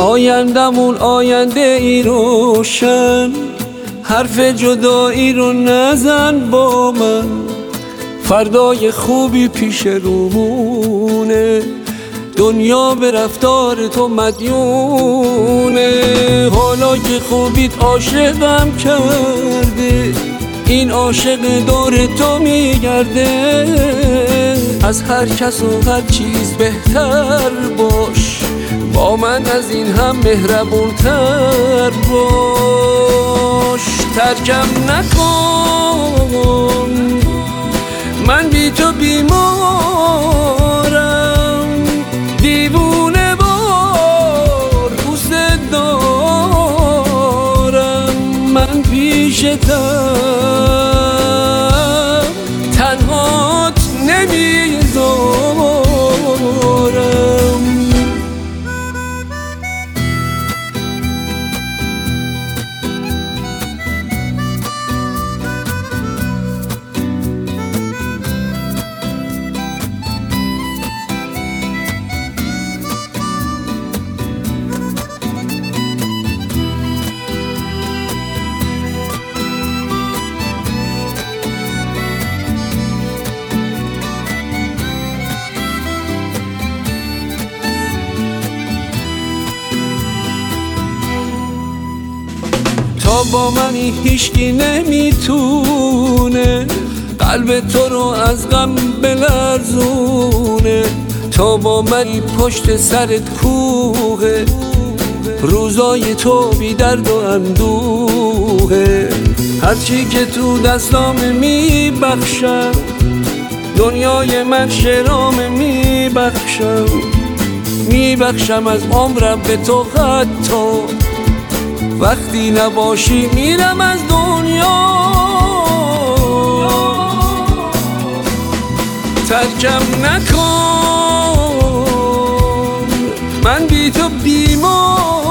آیندمون آینده ای روشن، حرف جدایی رو نزن با من. فردای خوبی پیش رومونه، دنیا به رفتار تو مدیونه. حالا که خوبیت عاشقم کرده، این عاشق دور تو میگرده. از هر کس و هر چیز بهتر باش، با من از این هم مهربونتر باش. ترکم نکن، من بی تو بیمارم، دیوونه وار دوست دارم. من پیشتم، تنهات نمیذارم. تا با منی هیچکی نمیتونه قلب تو رو از غم بلرزونه. تا با منی پشت سرت کوه، روزای تو بی درد و اندوه. هرچی که تو دستام میبخشم، دنیای من شرام میبخشم از عمرم به تو. حتی وقتی نباشی میرم از دنیا. ترکم نکن، من بی تو بیمار